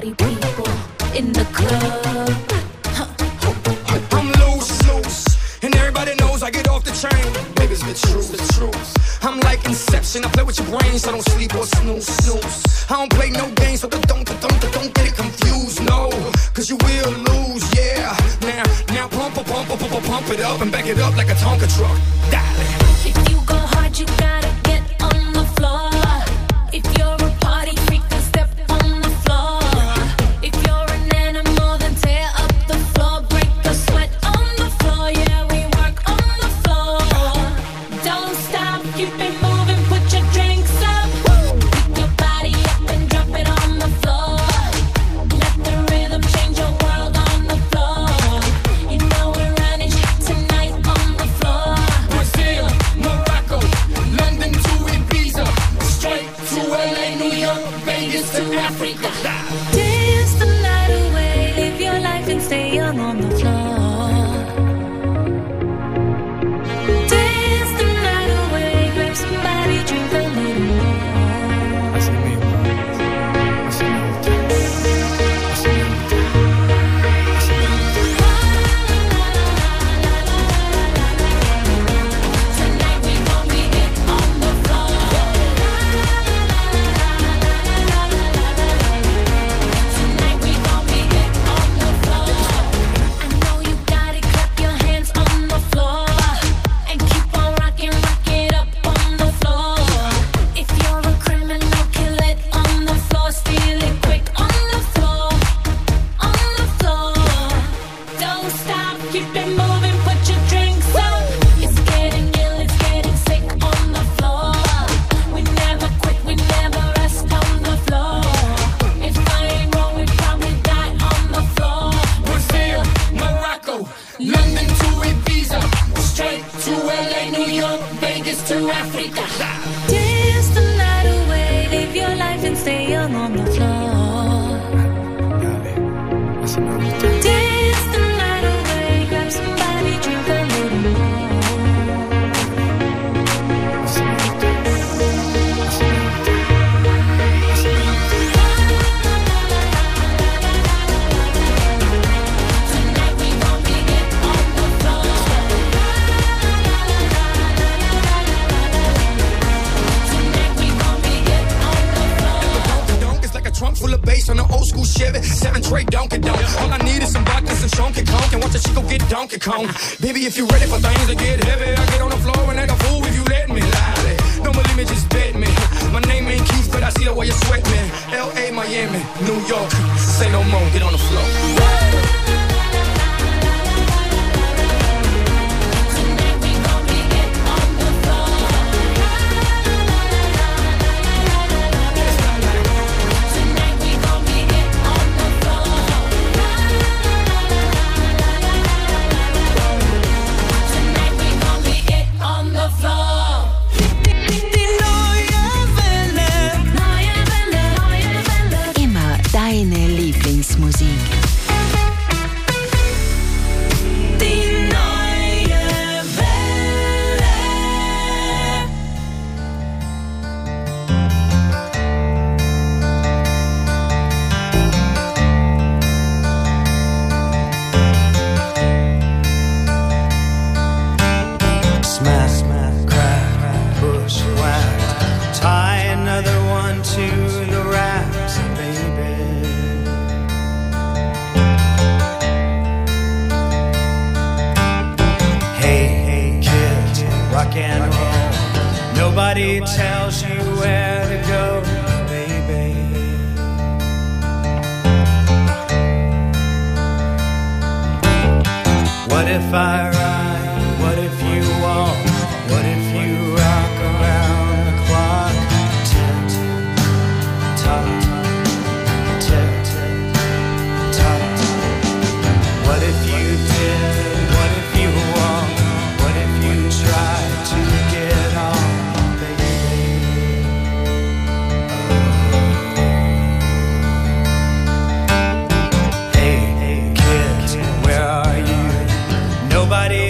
party people in the club. I'm loose, and everybody knows I get off the train. Baby, it's the truth. I'm like Inception, I play with your brain, so don't sleep or snooze. I don't play no games, so don't get it confused, no. Cause you will lose, yeah. Now pump it up and back it up like a Tonka truck. Darling. If you go hard, you gotta get on the floor. If you're a party freak, then step on the floor. If you're an animal, then tear up the floor. Break the sweat on the floor, yeah, we work on the floor. Don't stop, keep it moving, put your drinks up. Pick your body up and drop it on the floor. Let the rhythm change your world on the floor. You know we're running tonight on the floor. Brazil, Morocco, London to Ibiza, straight to LA, New York, Vegas to Africa. Dance the night away, live your life and stay young on the floor. Dance the night away, grab somebody, drink a little more. Así mismo, así me gusta, así me gusta, así me gusta. Tonight we gon' be it on the floor. Tonight we gon' be it on the floor. I know you got it, clap your hands on the floor. And keep on rocking, rock it up on the floor. If you're a criminal, kill it on the floor. Steal it quick on the floor. On the floor. Don't stop, keep it moving, put your drinks up. It's getting ill, it's getting sick on the floor. We never quit, we never rest on the floor. If I ain't wrong, we probably die on the floor. Brazil, Morocco, London to Ibiza, straight to LA, New York, Vegas to Africa. Dance the night away, live your life and stay young on the floor. Dale, así me gusta. Dance the night away, grab somebody, drink a little more. Así me gusta, así me gusta, así me gusta. Tonight we gon' be it on the floor. Tonight we gon' be it on the floor. Donk is like a trunk full of bass on an old school Chevy. 7 tray Donkey Donk. All I need is some vodka, some Chunky Conk, and watch a chico get Donkey Kong. Baby, if you ready for things to get heavy, I get on the floor and act a fool if you let me. Lie. Don't believe me, just bet me. My name ain't Keith, but I see the way you sweat me. L.A., Miami, New York. Say no more, get on the floor. Tonight we gon' be it on the floor. Tonight we gon' be it on the floor. Tonight we gon' be it on the floor. Immer deine Lieblingsmusik. Die neue Welle. Smack, smack, crack, push, whack. Tie another one to the racks, baby. Hey, hey, kid, rock and roll. Nobody tells you where to go, baby. What if I ride? What if you walk? What if you rock around the clock? Tick, tock, tick, tock. What if you did? What if you walk? What if you tried to get on, baby? Hey, hey, kid, where are you? Nobody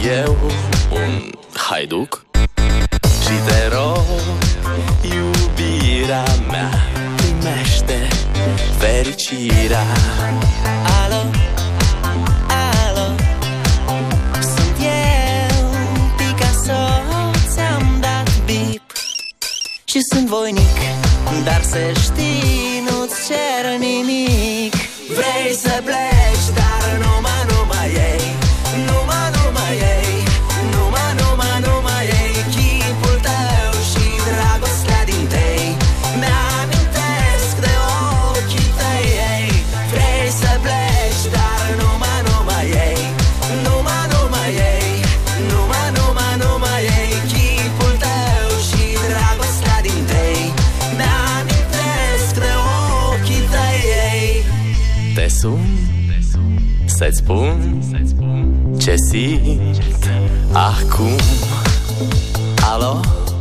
eu un haiduc și te rog, iubirea mea, primește fericirea. Alo, alo, sunt eu, Picasso, ți-am dat bip și sunt voinic, dar să știi, nu-ți cer nimic. Vrei să pleci, dar numai ei, numai ei, numai ei, chipul tău și dragostea din tei, mi-amintesc de ochii tăi, ei. Vrei să pleci, dar numai ei, numai ei, numai ei, chipul tău și dragostea din tei, mi-amintesc de ochii tăi, ei. Te sun să-ți spun ce simt acum. Alo,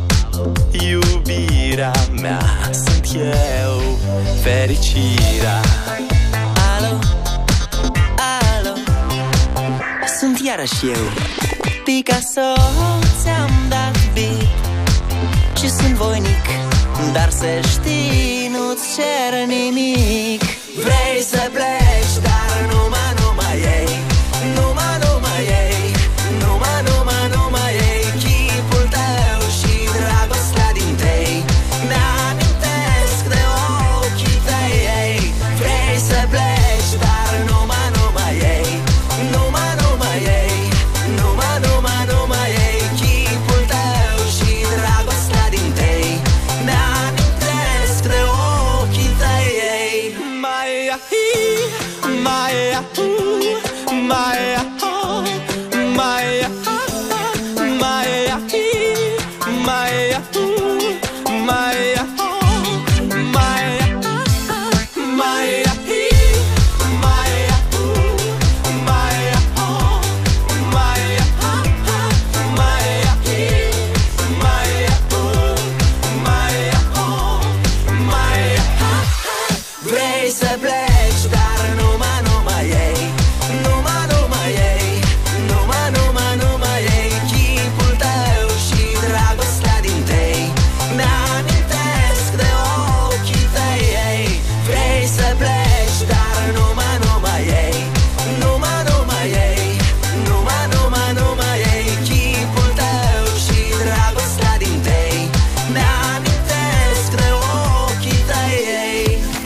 iubirea mea, sunt eu, fericirea. Alo, alo, sunt iarăși eu, Picasso, ți-am dat bip și sunt voinic, dar să știi, nu-ți cer nimic. Vrei să pleci, dar numai ei, numai ei, numai ei, chipul tău și dragostea din tei, mi-amintesc de ochii tăi, ei. Vrei să pleci, dar numai ei, numai ei, numai ei, chipul tău și dragostea din tei, mi-amintesc de ochii tăi, ei. Maia hi, Maia hu, Maia ho, Maia ha, Maia hi, Maia hu, Maia ho, Maia ha, Maia hi, Maia hu, Maia ho, Maia ha, Maia hi, Maia hu, Maia ho, Maia ha. Vrei să pleci, dar numai ei, numai ei, numai ei, chipul tău și dragostea din tei, mi-amintesc de ochii tăi, ei. Vrei să pleci, dar numai ei, numai ei, numai ei, chipul tău și dragostea din tei, mi-amintesc de ochii tăi, ei.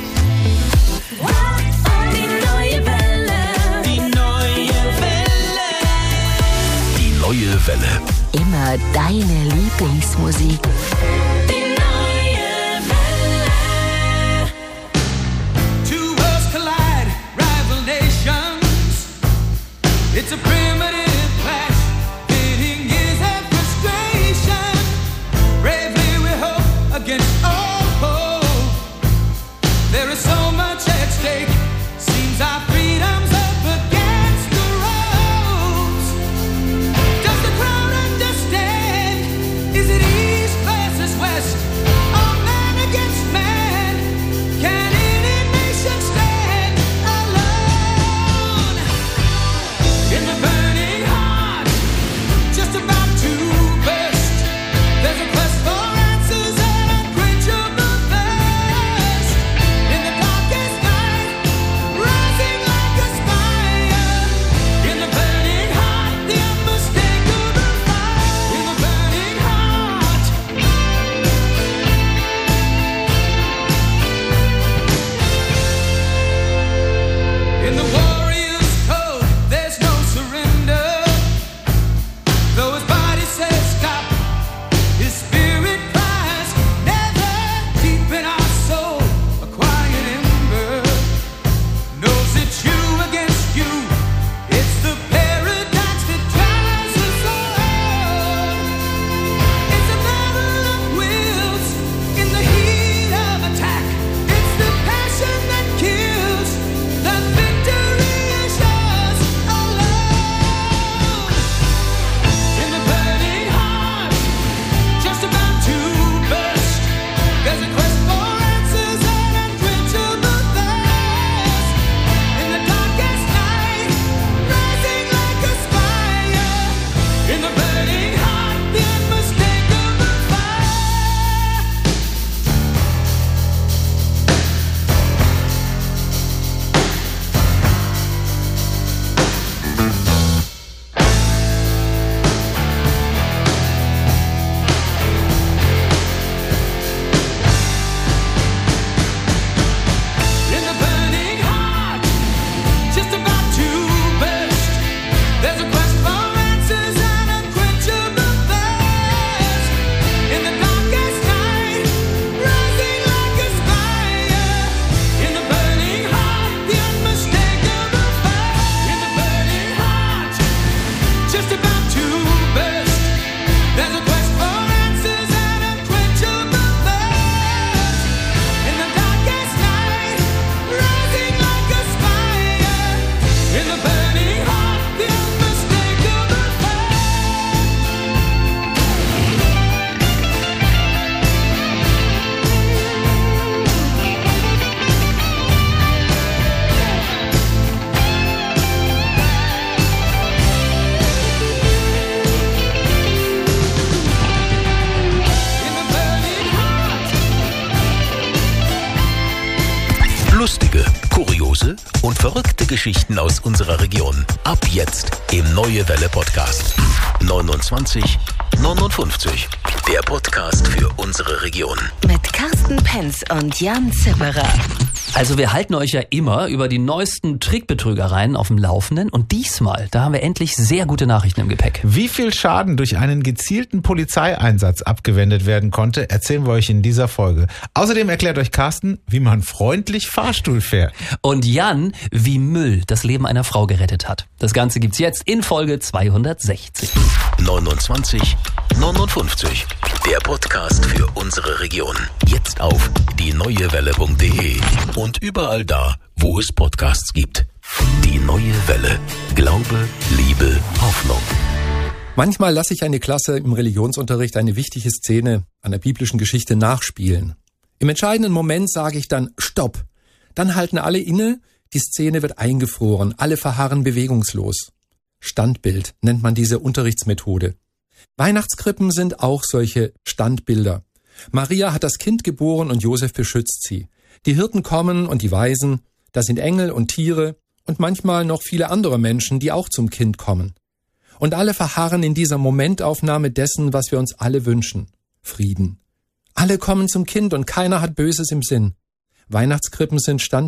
Die neue Welle. Immer deine Lieblingsmusik. Two worlds collide, rival nations. It's a primitive clash, pitting years of frustration. Bravely we hope against all hope. There is so much at stake. Seems our freedom's up against the ropes. Does the crowd understand? Is it east versus west? Verrückte Geschichten aus unserer Region. Ab jetzt im Neue Welle Podcast. 29 59. Der Podcast für unsere Region. Mit Carsten Penz und Jan Zimmerer. Also wir halten euch ja immer über die neuesten Trickbetrügereien auf dem Laufenden und diesmal, da haben wir endlich sehr gute Nachrichten im Gepäck. Wie viel Schaden durch einen gezielten Polizeieinsatz abgewendet werden konnte, erzählen wir euch in dieser Folge. Außerdem erklärt euch Carsten, wie man freundlich Fahrstuhl fährt. Und Jan, wie Müll das Leben einer Frau gerettet hat. Das Ganze gibt's jetzt in Folge 260. 29 59. Der Podcast für unsere Region. Jetzt auf dieneuewelle.de und überall da, wo es Podcasts gibt. Die Neue Welle. Glaube, Liebe, Hoffnung. Manchmal lasse ich eine Klasse im Religionsunterricht eine wichtige Szene einer biblischen Geschichte nachspielen. Im entscheidenden Moment sage ich dann Stopp. Dann halten alle inne, die Szene wird eingefroren, alle verharren bewegungslos. Standbild nennt man diese Unterrichtsmethode. Weihnachtskrippen sind auch solche Standbilder. Maria hat das Kind geboren und Josef beschützt sie. Die Hirten kommen und die Weisen, da sind Engel und Tiere und manchmal noch viele andere Menschen, die auch zum Kind kommen. Und alle verharren in dieser Momentaufnahme dessen, was wir uns alle wünschen. Frieden. Alle kommen zum Kind und keiner hat Böses im Sinn. Weihnachtskrippen sind